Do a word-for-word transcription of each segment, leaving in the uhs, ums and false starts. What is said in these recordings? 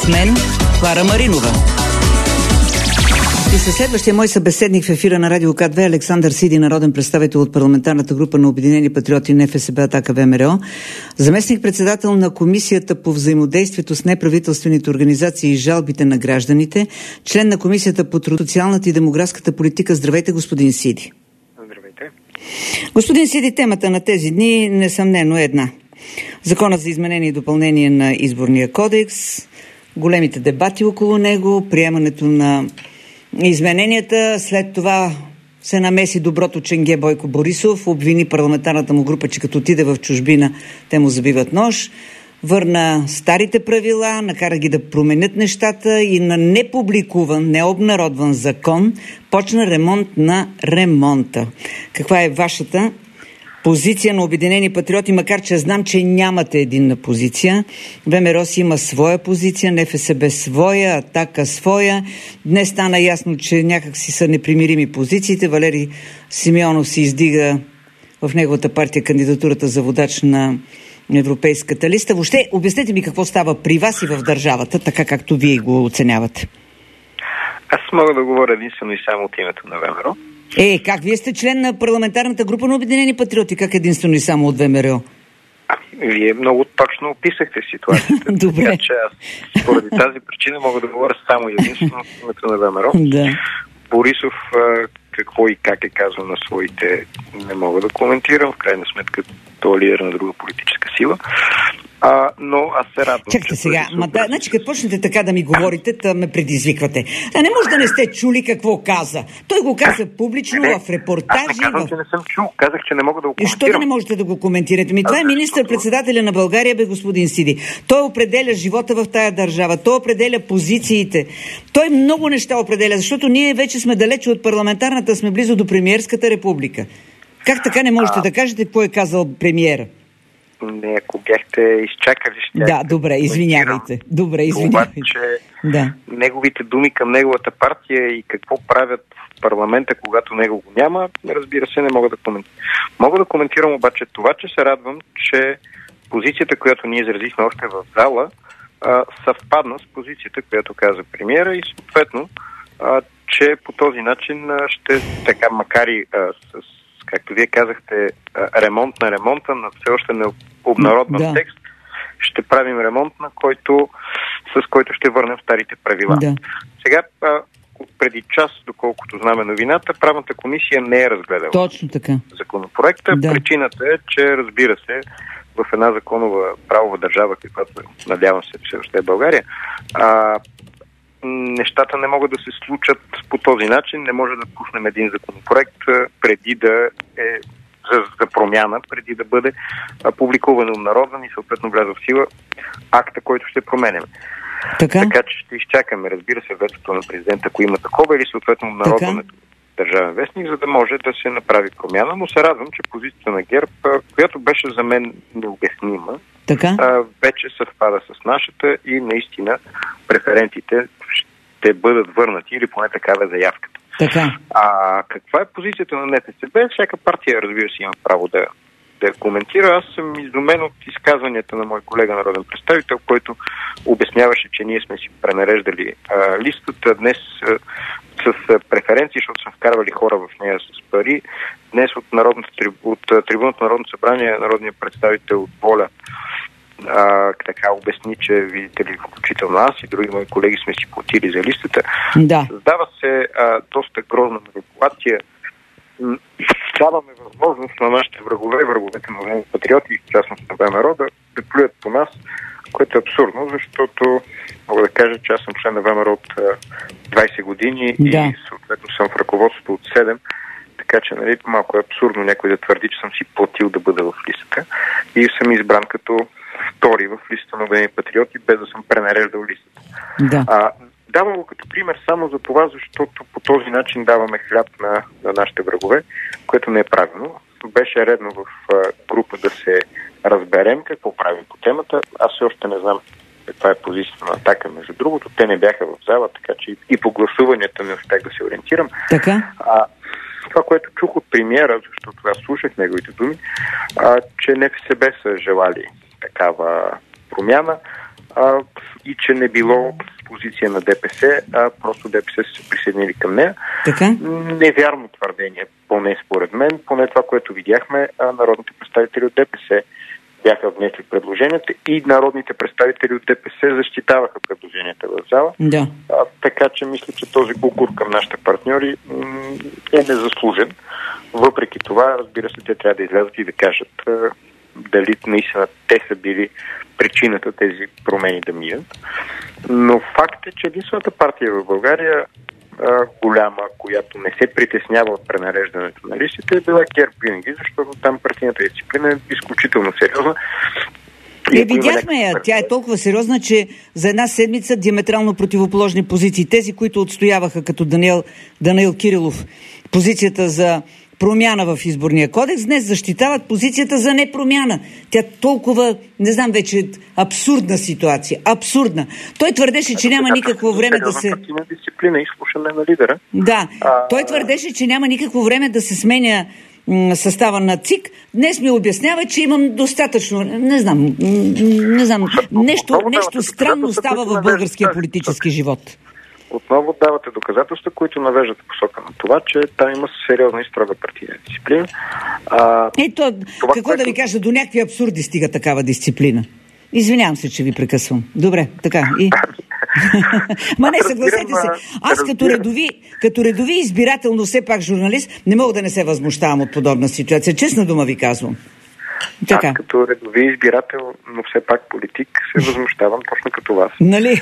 мен, Клара Маринова. И със следващия мой събеседник в ефира на Радио К две Александър Сиди, народен представител от парламентарната група на Обединени патриоти НФСБ Атака ВМРО, заместник-председател на Комисията по взаимодействието с неправителствените организации и жалбите на гражданите, член на Комисията по труд, социалната и демографската политика. Здравейте, господин Сиди. Здравейте. Господин Сиди, темата на тези дни несъмнено е една. Законът за изменение и допълнение на Изборния кодекс, големите дебати около него, приемането на измененията, след това се намеси доброто ченге Бойко Борисов, обвини парламентарната му група, че като отиде в чужбина, те му забиват нож, върна старите правила, накара ги да променят нещата и на непубликуван, необнародван закон почна ремонт на ремонта. Каква е вашата позиция на Обединени патриоти, макар че знам, че нямате единна позиция? ВМРО си има своя позиция, НФСБ своя, Атака своя. Днес стана ясно, че някак си са непримирими позициите. Валери Симеонов си издига в неговата партия кандидатурата за водач на европейската листа. Въобще, обяснете ми какво става при вас и в държавата, така както вие го оценявате. Аз мога да говоря единствено и само от името на ВМРО. Е, как? Вие сте член на парламентарната група на Обединени патриоти. Как единствено и само от ВМРО? Ами, вие много точно описахте ситуацията. Добре. Така че аз поради тази причина мога да говоря само единствено от името на ВМРО. Да. Борисов какво и как е казал на своите, не мога да коментирам. В крайна сметка той е лидер на друга политическа сила. А, но аз се радвам. Чакайте сега, ма да, значи като почнете така да ми говорите, да ме предизвиквате. А не може да не сте чули какво каза. Той го каза публично, не, в репортажи. Аз не казвам, в... че не съм чул. Казах, че не мога да го коментирам. И що да не можете да го коментирате? Ми това е министър-председателя на България, бе, господин Сиди. Той определя живота в тая държава. Той определя позициите. Той много неща определя, защото ние вече сме далече от парламентарната, сме близо до премиерската република. Как така не можете а... да кажете какво е казал премиера? Не, ако бяхте изчакали, ще... Да, добре, извинявайте. Добре, извинявайте. Това, че да. неговите думи към неговата партия и какво правят в парламента, когато него го няма, разбира се, не мога да коментирам. Мога да коментирам обаче това, че се радвам, че позицията, която ние изразихме още в зала, а, съвпадна с позицията, която каза премиера и съответно, а, че по този начин а, ще, така, макар и а, с както вие казахте, ремонт на ремонта, на все още не обнародван да. текст, ще правим ремонт, на който, с който ще върнем старите правила. Да. Сега, преди час, доколкото знаме новината, правната комисия не е разгледала Точно така. законопроекта. Да. Причината е, че, разбира се, в една законова правова държава, каквато надявам се, че още е България, а, нещата не могат да се случат по този начин. Не може да пуснем един законопроект преди да е за, за промяна, преди да бъде а, публикуван, обнародван и съответно вляза в сила акта, който ще променяме. Така? така че ще изчакаме, разбира се, ветото на президента, ако има такова, или съответно обнародването в Държавен вестник, за да може да се направи промяна. Но се радвам, че позицията на ГЕРБ, която беше за мен необяснима, така? вече съвпада с нашата и наистина преференциите ще бъдат върнати, или поне такава е заявката. Така. А каква е позицията на НФСБ? Всяка партия, разбира се, има право да, да коментира. Аз съм изумен от изказванията на мой колега народен представител, който обясняваше, че ние сме си пренареждали а, листата. Днес а, с преференции, защото са вкарвали хора в нея с пари. Днес от, от трибуната на Народното събрание народният представител от Воля А, така обясни, че, видите ли, включително аз и други мои колеги сме си платили за листата. Да. Създава се а, доста грозна манипулация. Даваме възможност на нашите врагове, враговете на патриоти, в частност на ВМРО, да, да плюят по нас, което е абсурдно, защото мога да кажа, че аз съм член на ВМРО от двайсет години да. и съответно съм в ръководството от седем. Така че, нали, малко е абсурдно някой да твърди, че съм си платил да бъда в листата и съм избран като втори в листата на Обединени патриоти, без да съм пренареждал листата. Да. А, давам го като пример само за това, защото по този начин даваме хляб на, на нашите врагове, което не е правилно. Беше редно в а, група да се разберем какво правим по темата. Аз все още не знам каква е позицията на Атака, между другото. Те не бяха в зала, така че и по гласуванията не успях да се ориентирам. Така? А, това, което чух от премиера, защото аз слушах неговите думи, а, че НФСБ са желали такава промяна. а, и че не било позиция на ДПС, а просто ДПС са се присъединили към нея. Така? Невярно твърдение, поне според мен, поне това, което видяхме, а народните представители от ДПС бяха внесли предложенията и народните представители от ДПС защитаваха предложенията в зала. Да. А, така че мисля, че този укор към нашите партньори м- е незаслужен. Въпреки това, разбира се, те трябва да излязат и да кажат а, дали наистина те са били причината тези промени да минат. Но факт е, че единствената партия в България а, голяма, която не се притеснява от пренареждането на листите, е била ГЕРБ винаги, защото там партийната дисциплина е изключително сериозна. Не видяхме я. Тя е толкова сериозна, че за една седмица диаметрално противоположни позиции. Тези, които отстояваха като Даниел, Даниел Кирилов позицията за промяна в изборния кодекс, днес защитават позицията за непромяна. Тя толкова, не знам вече, абсурдна ситуация. Абсурдна. Той твърдеше, че няма никакво време да се... партийна дисциплина и слушане на лидера. Да. Той твърдеше, че няма никакво време да се сменя състава на ЦИК. Днес ми обяснява, че имам достатъчно... Не знам. Не знам. Нещо, нещо странно става в българския политически живот. Отново давате доказателства, които навеждат посока на това, че там има сериозна и строга партийна дисциплина. А, Ето, това, какво което... да ви кажа, до някакви абсурди стига такава дисциплина. Извинявам се, че ви прекъсвам. Добре, така. И... Ма не, съгласете се. Аз като редови, като редови избирателно все пак журналист, не мога да не се възмущавам от подобна ситуация. Честна дума ви казвам. Така. Аз като редови избирател, но все пак политик, се възмущавам точно като вас. Нали?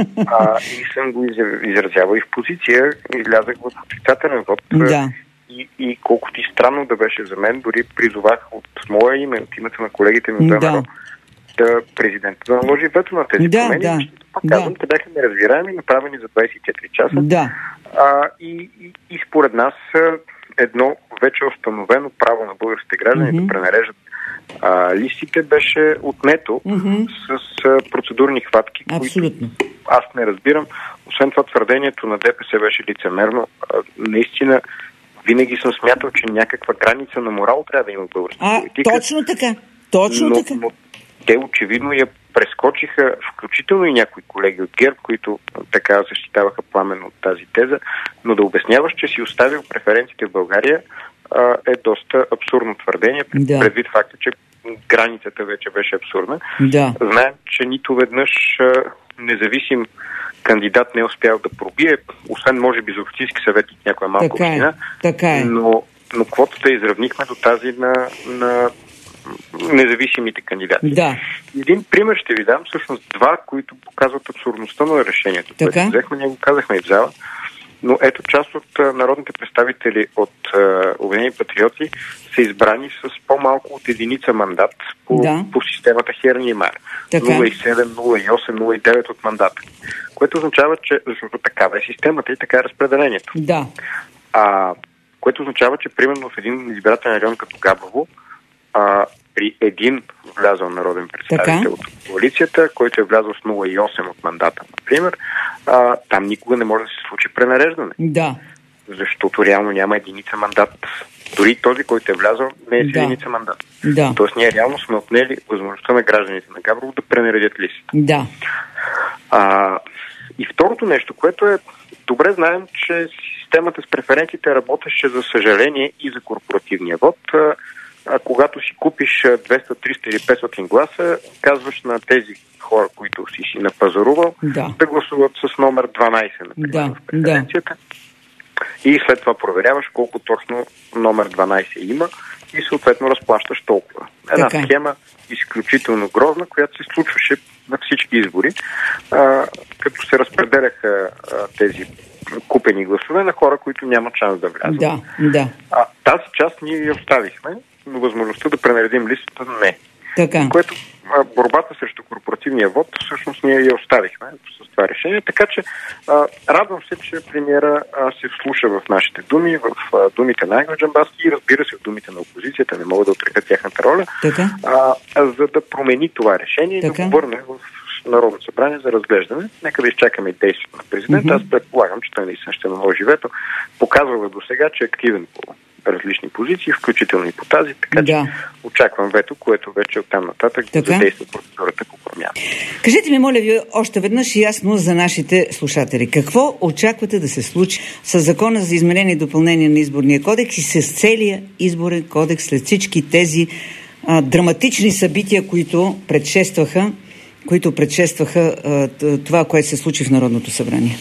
А, и съм го изразявал и в позиция, излязах в отрицателен вод. Да. И, и колкото и странно да беше за мен, дори призовах от моя име, от името на колегите ми от ВМРО, да президентът да наложи вето на тези да, промени. Да, пак казвам, да. те бяха неразбираеми, направени за двадесет и четири часа. Да. А, и, и, и според нас едно вече установено право на българските граждани mm-hmm. да пренареждат а, листите беше отнето mm-hmm. с а, процедурни хватки, Абсолютно. които аз не разбирам. Освен това, твърдението на ДПС беше лицемерно. А, наистина, винаги съм смятал, че някаква граница на морал трябва да има в българската а, политика. Точно така. Точно но, така. Но те очевидно я прескочиха, включително и някои колеги от ГЕРБ, които така защитаваха пламенно от тази теза, но да обясняваш, че си оставил преференциите в България, а, е доста абсурдно твърдение, да. предвид факта, че границата вече беше абсурдна. Да. Знаем, че нито веднъж а, независим кандидат не е успял да пробие, освен може би за общински съветник някоя малка така община, е. Така е. но, но квотата изравнихме до тази на, на независимите кандидати. Да. Един пример ще ви дам, всъщност два, които показват абсурдността на решението. Така? Което взехме, ние го казахме и в зала, но ето част от а, народните представители от Обединени патриоти са избрани с по-малко от единица мандат по, да. по системата Херни-Мар. нула цяло и седем, нула цяло и осем, нула цяло и девет от мандата. Което означава, че защото такава е системата и така е разпределението. Да. А, което означава, че примерно в един избирателен район като Габрово, а, при един влязъл народен представител така? От коалицията, който е влязъл с нула цяло и осем от мандата, например, а, там никога не може да се случи пренареждане. Да. Защото реално няма единица мандат. Дори този, който е влязъл, не е с да. единица мандат. Да. Тоест ние реално сме отнели възможността на гражданите на Габрово да пренаредят листите. Да. А, и второто нещо, което е добре знаем, че системата с преференциите работеше, за съжаление, и за корпоративния вод. А, когато си купиш двеста, триста или петстотин гласа, казваш на тези хора, които си си напазарувал, да, да гласуват с номер дванадесет, например, да, в преференцията. Да. И след това проверяваш колко точно номер дванадесет има и съответно разплащаш толкова. Една така схема изключително грозна, която се случваше на всички избори, а, като се разпределяха а, тези купени гласове на хора, които нямат шанс да влязат. Да, да. А тази част ние я оставихме, но възможността да пренаредим листата не. Така. Което а, борбата срещу корпоративния вод, всъщност ние я оставихме с това решение. Така че а, радвам се, че премиера а, се вслуша в нашите думи, в а, думите на Ангел Джамбазки и разбира се в думите на опозицията, не могат да отрекат тяхната роля, така? А, а, за да промени това решение и да го върне в Народно събрание за разглеждане. Нека да изчакаме и действието на президента. Mm-hmm. Аз предполагам, че той наистина ще наложи вето. Показва до сега, че е активен по различни позиции, включително и по тази, така да. че очаквам вето, което вече оттам нататък да задейства процедурата по промяна. Кажете ми, моля ви, още веднъж ясно за нашите слушатели. Какво очаквате да се случи с Закона за изменение и допълнение на изборния кодекс и с целия изборен кодекс след всички тези а, драматични събития, които предшестваха, които предшестваха а, това, което се случи в Народното събрание?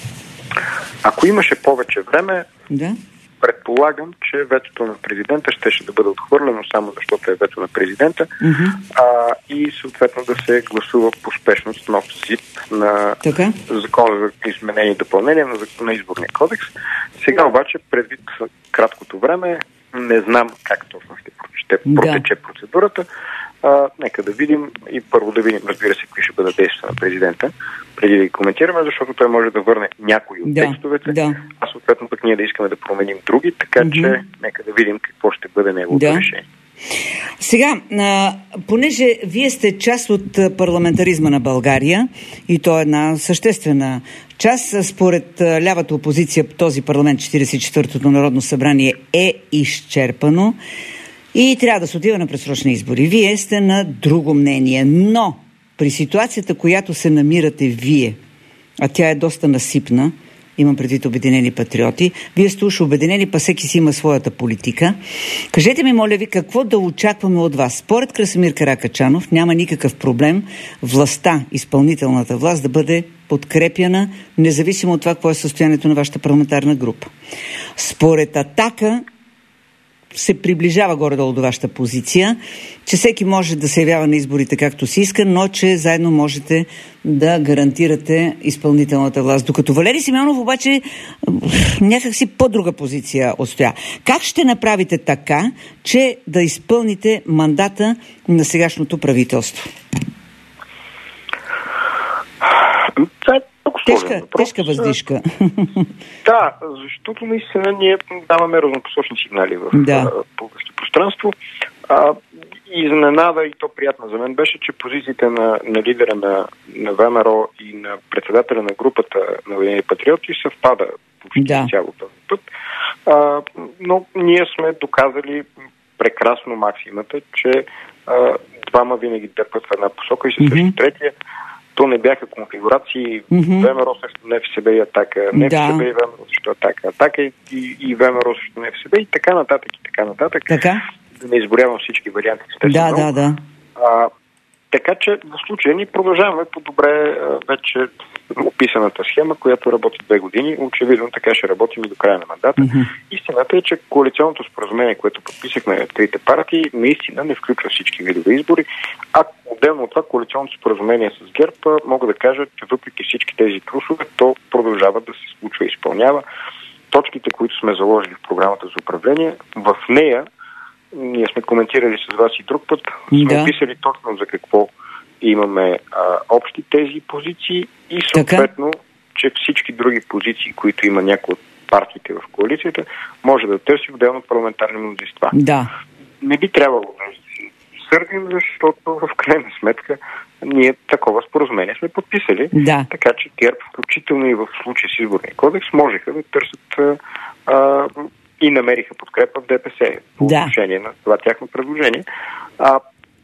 Ако имаше повече време, да? предполагам, че ветото на президента щеше да бъде отхвърлено само защото е вето на президента, mm-hmm. а, и съответно да се гласува по спешност нов ЗИП на така? Закона за изменение и допълнение на, на изборния кодекс. Сега обаче, предвид краткото време, не знам как точно ще протече да. процедурата. А, нека да видим и първо да видим, разбира се, кои ще бъдат действия на президента, преди да ги коментираме, защото той може да върне някои от да, текстовете, да. а съответно пък ние да искаме да променим други, така mm-hmm. че нека да видим какво ще бъде неговото да. решение. Сега, а, понеже вие сте част от парламентаризма на България и то е една съществена част, според лявата опозиция този парламент, четиридесет и четвъртото Народно събрание е изчерпано и трябва да се отива на предсрочни избори. Вие сте на друго мнение, но при ситуацията, която се намирате вие, а тя е доста насипна, имам предвид Обединени патриоти, вие сте уж обединени, па всеки си има своята политика. Кажете ми, моля ви, какво да очакваме от вас? Според Красимир Каракачанов няма никакъв проблем властта, изпълнителната власт да бъде подкрепяна, независимо от това, какво е състоянието на вашата парламентарна група. Според Атака се приближава горе-долу до вашата позиция, че всеки може да се явява на изборите както си иска, но че заедно можете да гарантирате изпълнителната власт. Докато Валери Симеонов обаче някакси по-друга позиция отстоя. Как ще направите така, че да изпълните мандата на сегашното правителство? Тежка, тежка въздишка. Да, защото наистина ние даваме разнопосочни сигнали в да. публичното пространство. А, изненада, и то приятна за мен беше, че позициите на, на лидера на, на ВМРО и на председателя на групата на Обединени патриоти съвпада почти да. цяло този път. А, но ние сме доказали прекрасно максимата, че а, двама винаги дърпат в една посока и се срещу mm-hmm. третия. То не бяха конфигурации mm-hmm. ВМРО срещу НФСБ и Атака, НФСБ да. и ВМРО срещу Атака, Атака и, и ВМРО срещу НФСБ и така нататък и така нататък. Така? Да не изборявам всички варианти. Да, да, да. А, така че в случая ни продължаваме по добре вече описаната схема, която работи две години. Очевидно така ще работим и до края на мандата. Mm-hmm. Истината е, че коалиционното споразумение, което подписахме трите партии, наистина не включва всички видове избори. А отделно от това коалиционното споразумение с ГЕРБ, мога да кажа, че въпреки всички тези трусове, то продължава да се случва и изпълнява. Точките, които сме заложили в програмата за управление, в нея ние сме коментирали с вас и друг път, сме да. описали точно за какво имаме а, общи тези позиции и съответно, така? че всички други позиции, които има някои от партиите в коалицията, може да търси отделно парламентарни мнозинства. Да. Не би трябвало да се сърдим, защото в крайна сметка ние такова споразумение сме подписали. Да. Така че ГЕРБ, включително и в случай с изборния кодекс, можеха да търсят а, а, и намериха подкрепа в ДПС по да. отношение на това тяхно предложение. А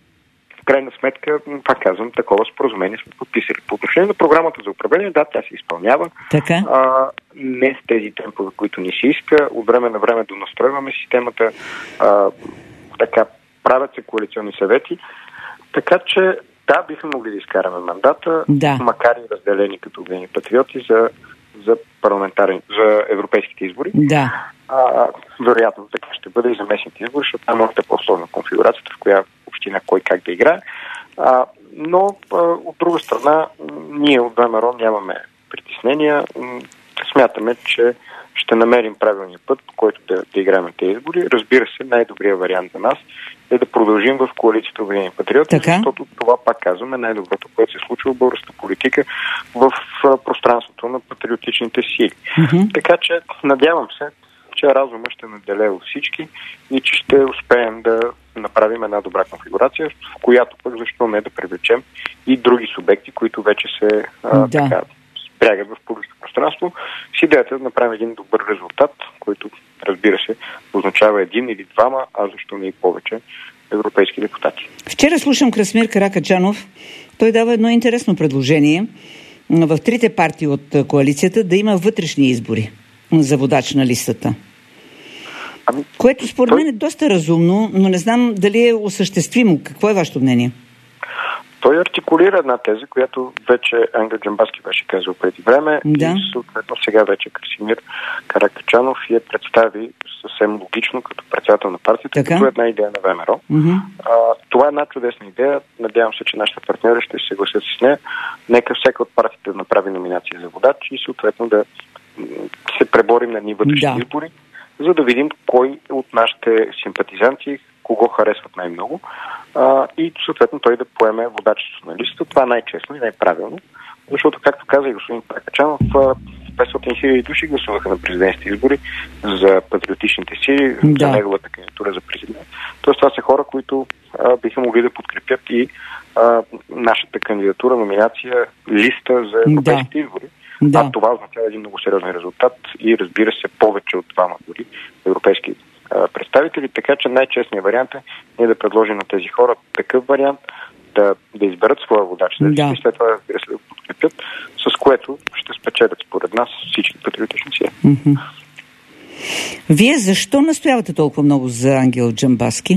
в крайна сметка, пак казвам, такова споразумение сме подписали. По отношение на програмата за управление, да, тя се изпълнява. Така? А, не с тези темпове, които ни се иска. От време на време донастройваме системата. А, така, правят се коалиционни съвети. Така че, да, бихме могли да изкараме мандата, да. макар и разделени като Обединени патриоти за, за парламентарни, за европейските избори. Да. А, вероятно така ще бъде и за местните избори, защото там може да е по-сложна конфигурацията, в коя община кой как да играе. А, но а, от друга страна, ние от ВМРО нямаме притеснения. Смятаме, че ще намерим правилния път, по който да, да играем тези избори. Разбира се, най-добрият вариант за нас е да продължим в коалицията Обединени патриоти, защото това, пак казваме, най-доброто, което се случва в българската политика в пространството на патриотичните сили. Mm-hmm. Така че, надявам се, че разума ще наделее от всички и че ще успеем да направим една добра конфигурация, в която пък защо не да привлечем и други субекти, които вече се а, да. така, прягат в публичното пространство с идеята да направим един добър резултат, който, разбира се, означава един или двама, а защо не и повече европейски депутати. Вчера слушам Красимир Каракачанов. Той дава едно интересно предложение в трите партии от коалицията да има вътрешни избори за водач на листата. Ами, което според той... мен е доста разумно, но не знам дали е осъществимо. Какво е вашето мнение? Той артикулира една теза, която вече Ангел Джамбазки беше казал преди време, да. И съответно сега вече Красимир Каракачанов я представи съвсем логично като председател на партията, така? Като една идея на ВМРО. Mm-hmm. А, това е една чудесна идея. Надявам се, че нашите партньори ще се съгласят с нея. Нека всяка от партиите да направи номинация за водач и съответно да се преборим на ни вътрешни да. избори, за да видим кой от нашите симпатизанти кого харесват най-много а, и съответно той да поеме водачеството на листата. Това е най-честно и най-правилно, защото, както каза и господин Каракачанов, петстотин хиляди души гласуваха на президентските избори за патриотичните сили, да. за неговата кандидатура за президент. Тоест това са хора, които а, биха могли да подкрепят и а, нашата кандидатура, номинация, листа за европейските да. избори. Да. А това означава един много сериозен резултат и, разбира се, повече от двама дори европейски а, представители. Така че най-честният вариант е ние да предложим на тези хора такъв вариант, да, да изберат своя водач, да. и след това, разбира се, да подкрепят, с което ще спечелят според нас всички патриотични сили. Mm-hmm. Вие защо настоявате толкова много за Ангел Джамбазки?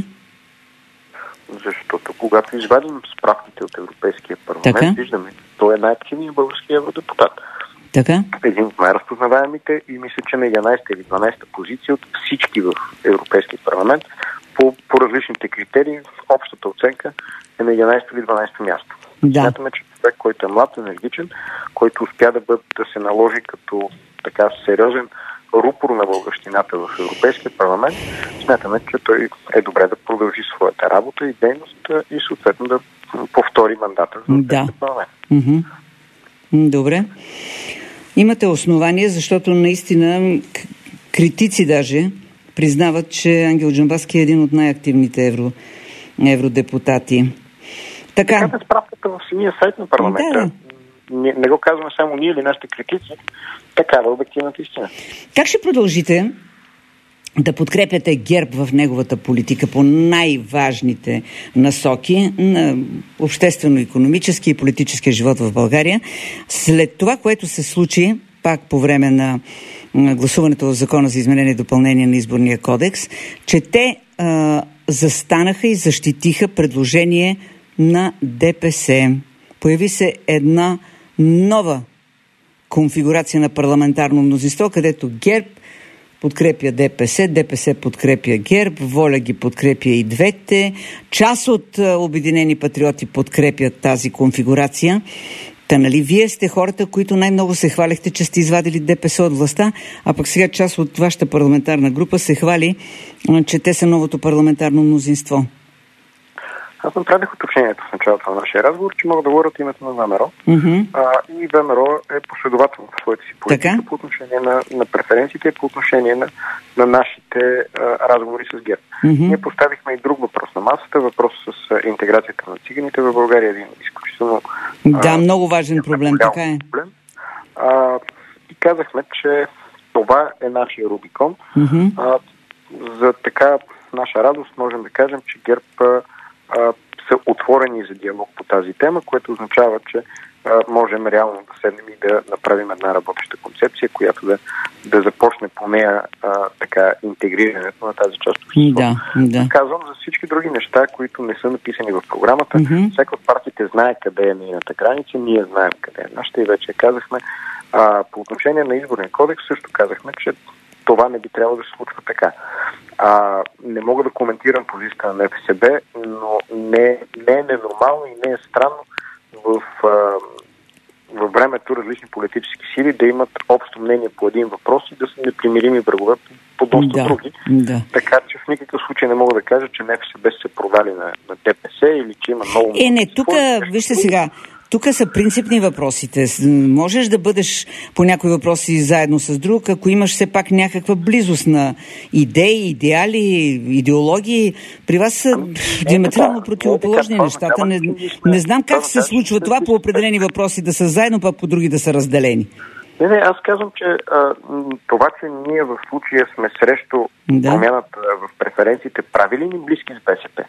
Защото когато извадим справките от Европейския парламент, така? Виждаме, той е най-активният български евродепутат. Така? Един от най-разпознаваемите и мисля, че на единадесета или дванадесета позиция от всички в Европейския парламент по, по различните критерии. Общата оценка е на единадесето или дванадесето място. Да. Смятаме, че човек, който е млад, енергичен, който успя да, бъд, да се наложи като така сериозен рупор на българщината в Европейския парламент, смятаме, че той е добре да продължи своята работа и дейност и съответно да повтори мандата за да. парламент. Mm-hmm. Добре. Имате основание, защото наистина критици даже признават, че Ангел Джамбазки е един от най-активните евро, евродепутати. Така. Така е справката в самия сайт на парламента. Да. Не, не го казваме само ние или нашите критици. Такава е обективната истина. Как ще продължите да подкрепяте ГЕРБ в неговата политика по най-важните насоки на обществено-икономически и политическия живот в България, след това, което се случи пак по време на гласуването в Закона за изменение и допълнение на Изборния кодекс, че те а, застанаха и защитиха предложение на ДПС. Появи се една нова конфигурация на парламентарно мнозинство, където ГЕРБ подкрепя ДПС, ДПС подкрепя ГЕРБ, Воля ги подкрепя и двете. Част от Обединени патриоти подкрепят тази конфигурация. Та нали вие сте хората, които най-много се хвалихте, че сте извадили ДПС от властта, а пък сега част от вашата парламентарна група се хвали, че те са новото парламентарно мнозинство. Аз направих уточнението в началото на нашия разговор, че мога да говоря от името на ВМРО. Mm-hmm. А, и ВМРО е последователно в своите си политика така? По отношение на, на преференциите и по отношение на, на нашите а, разговори с ГЕРБ. Mm-hmm. Ние поставихме и друг въпрос на масата, въпрос с а, интеграцията на циганите в България. Един изключително... Да, а, много важен проблем, така е. Проблем. А, и казахме, че това е нашия Рубикон. Mm-hmm. А, за така наша радост можем да кажем, че ГЕРБ а, са отворени за диалог по тази тема, което означава, че а, можем реално да седнем и да направим една работеща концепция, която да, да започне по нея а, така интегрирането на тази част от обществото. Да, да. Казвам за всички други неща, които не са написани в програмата. Mm-hmm. Всяка от партиите знае къде е нейната граница, ние знаем къде е нашата и вече казахме. А, по отношение на Изборния кодекс също казахме, че това не би трябвало да се случва така. А, не мога да коментирам позицията на НФСБ, но не, не е ненормално и не е странно в, а, във времето различни политически сили да имат общо мнение по един въпрос и да са непримирими врагове по доста да, други. Да. Така че в никакъв случай не мога да кажа, че НФСБ се продали на, на ДПС или че има много... Е, не, тук, вижте сега, тук са принципни въпросите. Можеш да бъдеш по някои въпроси заедно с друг, ако имаш все пак някаква близост на идеи, идеали, идеологии. При вас са диаметрално противоположни нещата. Не, не знам как се случва това по определени въпроси да са заедно, пък по други да са разделени. Не, не, аз казвам, че а, това, че ние в случая сме срещу да. промяната в преференциите, прави ли ни близки с БСП?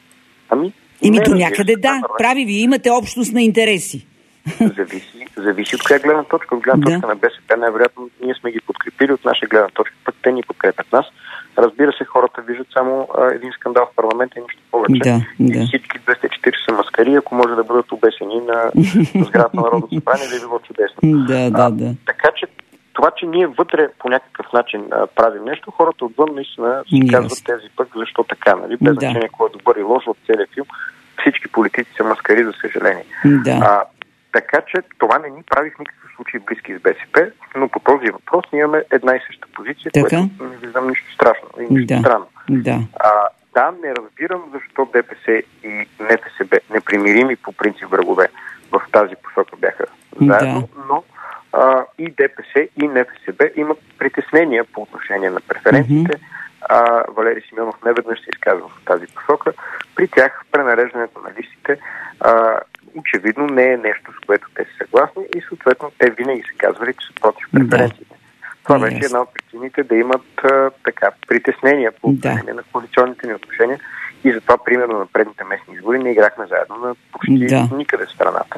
Ами, Ими до някъде да, прави ви, имате общност на интереси. Зависи, зависи от коя гледна точка. От гледна точка да. на БСП най-вероятно ние сме ги подкрепили, от наша гледна точка пък те ни подкрепят нас. Разбира се, хората виждат само а, един скандал в парламента и нищо повече. Да, и да. всички двеста и четиридесет маскари, ако може да бъдат обесени на сградата на Народното събрание, да е било чудесно. Да, да, да. А, така че това, че ние вътре по някакъв начин а, правим нещо, хората отвън наистина си yes. казват тези пък защо така, нали? Без да. значение кой е добър и лош от целия филм. Всички политици са маскари, за съжаление. Да. А, така че това не ни прави в никакъв случай близки с БСП, но по този въпрос ние имаме една и съща позиция, така? Което не виждам нищо страшно и нищо да. странно. Да. А, да, не разбирам защо ДПС и НФСБ, непримирими по принцип врагове, в тази посока бяха заедно, да. но а, и ДПС и НФСБ имат притеснения по отношение на преференциите. Mm-hmm. А, Валери Симеонов неведнъж се изказва в тази посока. При тях пренареждането на листите а, очевидно не е нещо, с което те са съгласни и съответно те винаги се казвали, че са против преференциите. Да. Това вече е една от причините да имат а, така притеснения по отношение да. на коалиционните ни отношения и затова, примерно, на предните местни избори не играхме заедно на почти да. никъде в страната.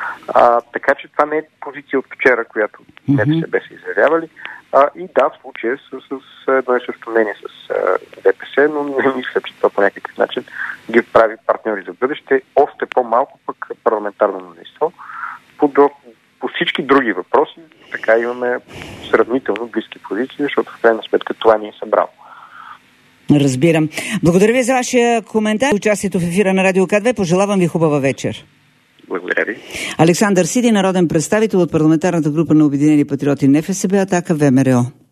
А, така че това не е позиция от вчера, която mm-hmm. НФСБ са изявявали. А, и да, в случая с, с, с едно и също мнение с а, ДПС, но не мисля, че това по някакъв начин ги прави партньори за бъдеще. Още по-малко пък парламентарно мнозинство. По, до, по всички други въпроси така имаме сравнително близки позиции, защото в крайна сметка това ни е събрало. Разбирам. Благодаря ви за вашия коментар. Участието в ефира на Радио К две. Пожелавам ви хубава вечер. Благодаря ви. Александър Сиди, народен представител от парламентарната група на Обединени патриоти НФСБ, Атака ВМРО.